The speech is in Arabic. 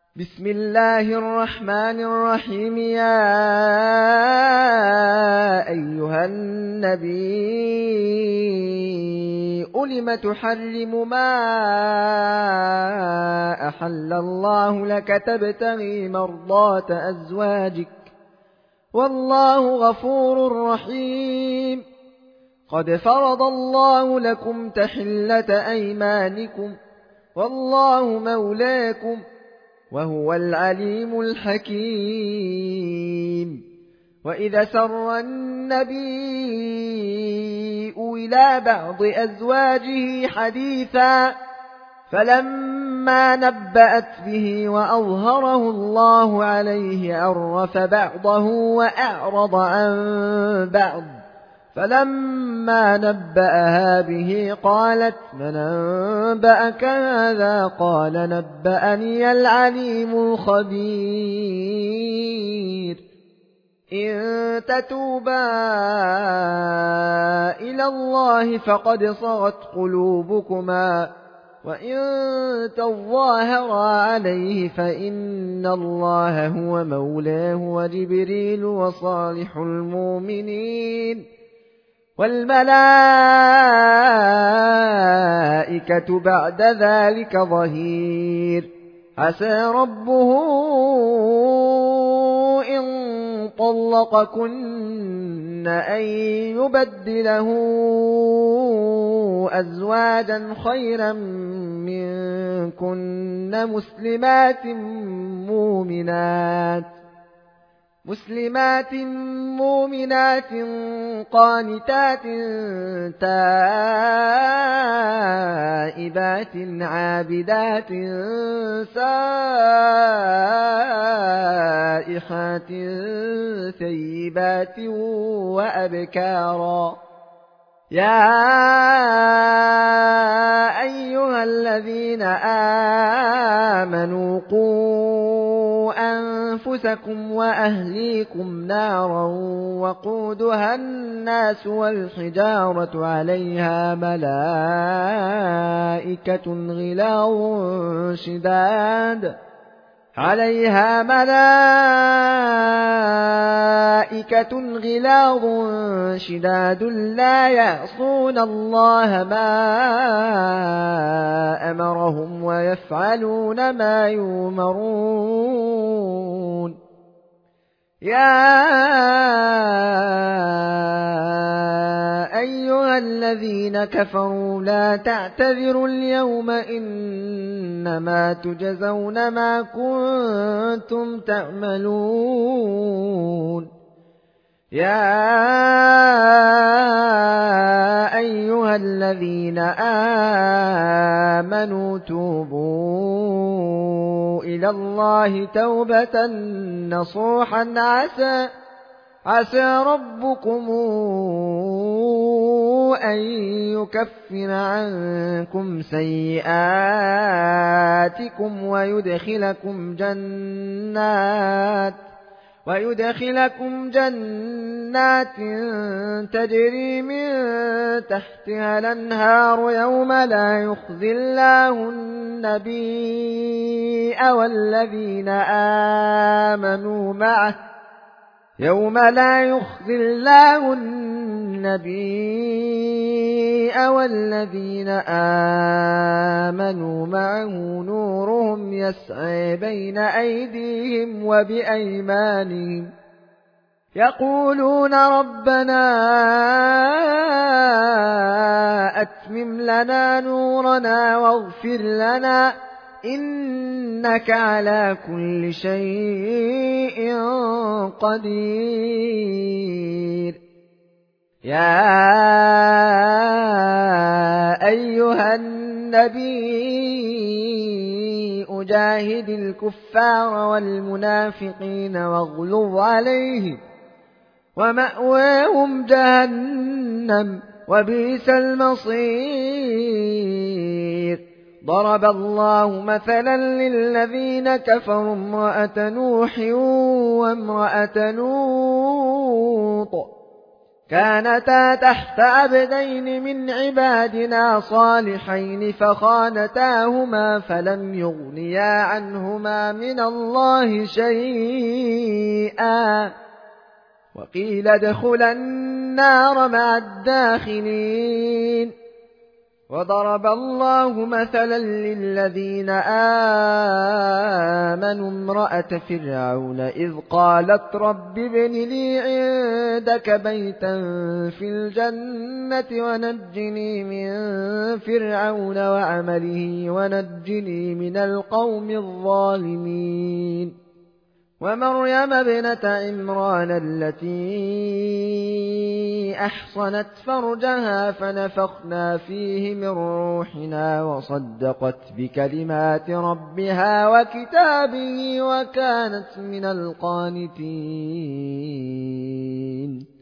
بسم الله الرحمن الرحيم. يا أيها النبي لم تحرم ما أحل الله لك تبتغي مرضات أزواجك والله غفور رحيم. قد فرض الله لكم تحلة أيمانكم والله مولاكم وهو العليم الحكيم. وإذا سر النبي إلى بعض أزواجه حديثا فلما نبأت به وأظهره الله عليه عرف بعضه وأعرض عن بعض، فلما نبأها به قالت من أنبأك هذا؟ قال نبأني العليم الخبير. إن تتوبا إلى الله فقد صغت قلوبكما وإن تظاهرا عليه فإن الله هو مولاه وجبريل وصالح المؤمنين والملائكة بعد ذلك ظهير. عسى ربه إن طلقكن أن يبدله أزواجا خيرا منكن مسلمات مؤمنات قانتات تائبات عابدات سائحات ثيبات وأبكارا. يا أيها الذين آمنوا قوا أنفسكم وأهليكم نارا وقودها الناس والحجارة عليها ملائكة غلاظ شداد لا يعصون الله ما أمرهم ويفعلون ما يؤمرون. يا أيها الذين كفروا لا تعتذروا اليوم إنما تجزون ما كنتم تعملون. يا أيها الذين آمنوا توبوا إلى الله توبة نصوحا عسى ربكم أن يكفر عنكم سيئاتكم ويدخلكم جنات تجري من تحتها الأنهار يوم لا يخزي الله النبي والذين آمنوا معه نورهم يسعى بين أيديهم وبأيمانهم يقولون ربنا أتمم لنا نورنا واغفر لنا إنك على كل شيء قدير. يا أيها النبي جاهد الكفار والمنافقين واغلظ عليهم ومأواهم جهنم وبئس المصير. ضرب الله مثلا للذين كفروا امرأة نوح وامرأة لوط كانتا تحت عبدين من عبادنا صالحين فخانتاهما فلم يغنيا عنهما من الله شيئا وقيل ادخلا النار مع الداخلين. وضرب الله مثلا للذين آمنوا امرأة فرعون إذ قالت رب ابن لي عندك بيتا في الجنة ونجني من فرعون وعمله ونجني من القوم الظالمين. ومريم ابنة عمران التي أحصنت فرجها فنفخنا فيه من روحنا وصدقت بكلمات ربها وكتابه وكانت من القانتين.